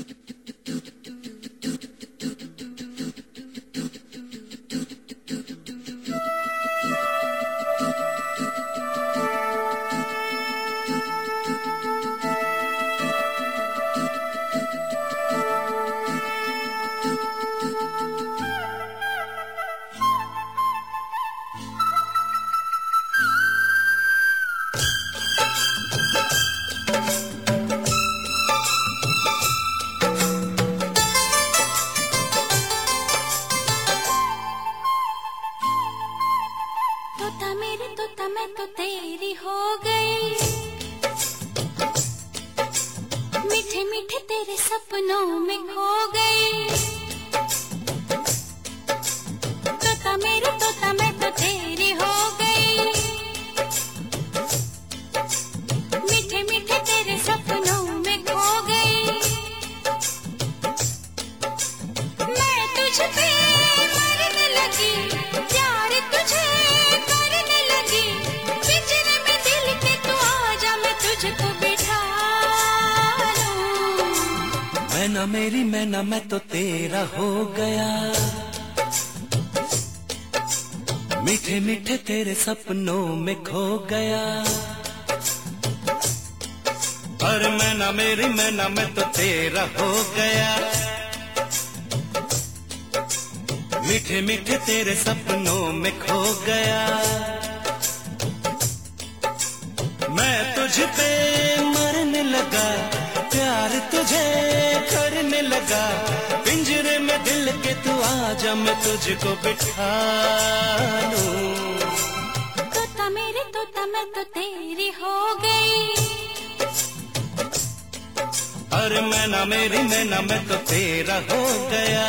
तोता मेरे तोता मैं तो तेरी हो गई, मीठे मीठे तेरे सपनों में खो गई। तोता मेरे तोता मैं तो तेरी हो गई, मीठे मीठे तेरे सपनों में खो गई। मैं तुझ पे मरने लगी, प्यार तुझे करने लगी। पिंजरे में दिल के तू आजा, मैं तुझको बिठा लूं। मैना मेरी मैना मैं तो तेरा हो गया, मीठे मीठे तेरे सपनों में खो गया। और मैना मेरी मैना मैं तो तेरा हो गया, मीठे मीठे तेरे सपनों में खो गया। मैं तुझ पे मरने लगा, प्यार तुझे करने लगा। पिंजरे में दिल के तू आजा, मैं तुझको बिठा लूं। तोता मेरे तोता मैं तो तेरी हो गई, और मैना मेरी मैना मैं तो तेरा हो गया।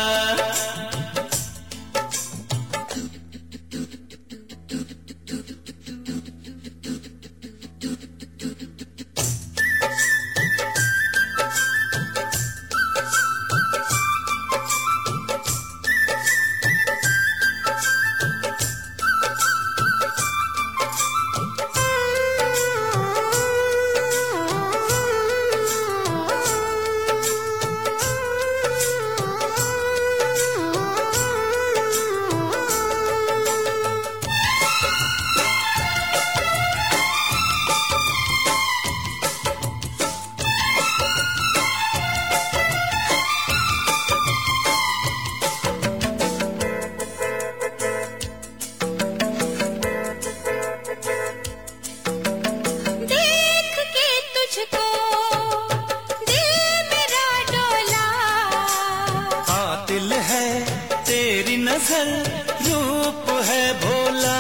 तेरी नजर रूप है भोला,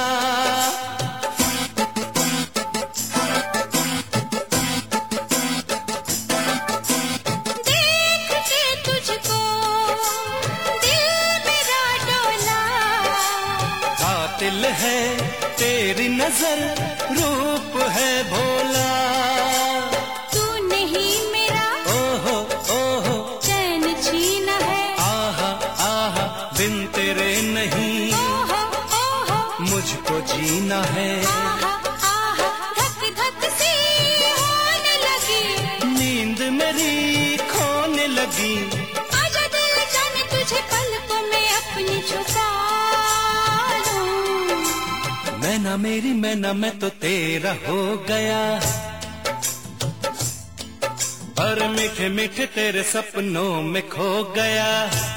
देख के तुझको दिल मेरा डोला। कातिल है तेरी नजर रूप है भोला। तू नहीं मेरा ओहो ओहो चैन छीना है, आहा आहा बिन तेरे नहीं ओहो ओहो मुझको जीना है। आहा आहा धक धक सी होने लगी, नींद मेरी खोने लगी। आजा दिल जाने तुझे पलकों में अपनी छुपा लूं। मैना मेरी मैना मैं तो तेरा हो गया, और मीठे मीठे तेरे सपनों में खो गया।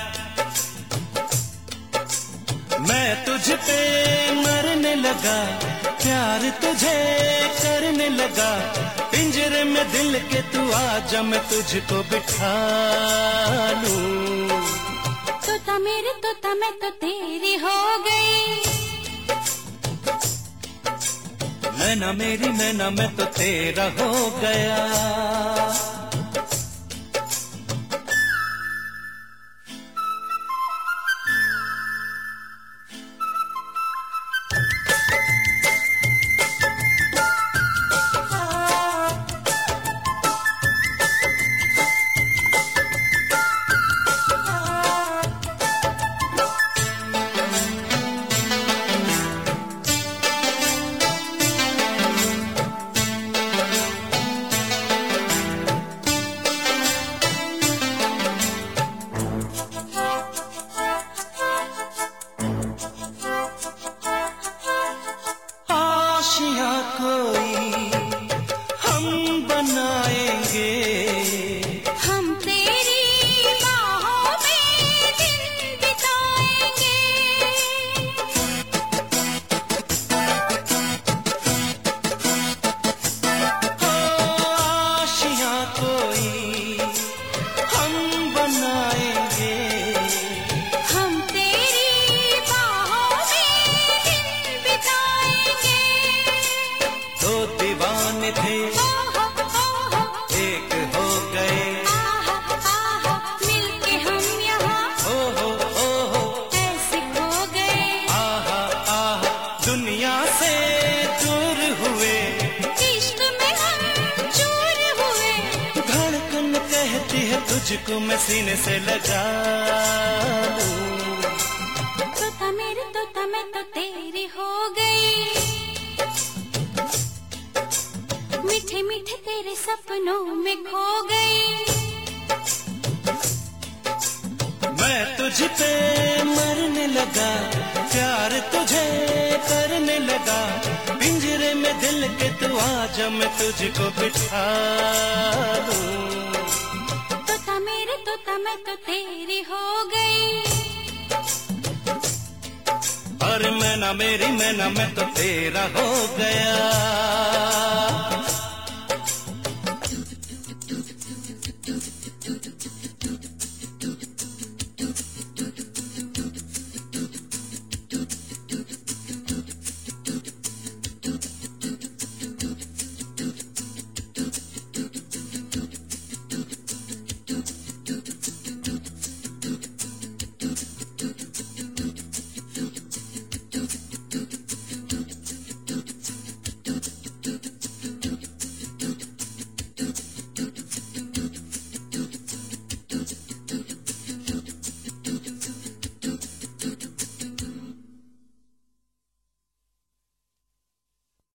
मैं तुझ पे मरने लगा, प्यार तुझे करने लगा। पिंजरे में दिल के तू आजा, मैं तुझको बिठा लूं। तोता मेरे तोता मैं तो तेरी हो गई, मैना मेरी मैना मैं तो तेरा हो गया। तुझको मैं सीने से लगा लूं। तोता मेरे तोता मैं तो तेरी हो गई, मीठे मीठे तेरे सपनों में खो गई। मैं तुझ पे मरने लगा, प्यार तुझे करने लगा। पिंजरे में दिल के तू आजा, मैं तुझको बिठा लूं। तोता मेरे तोता मैं तो तेरी हो गई, और मैना मेरी मैना मैं तो तेरा हो गया।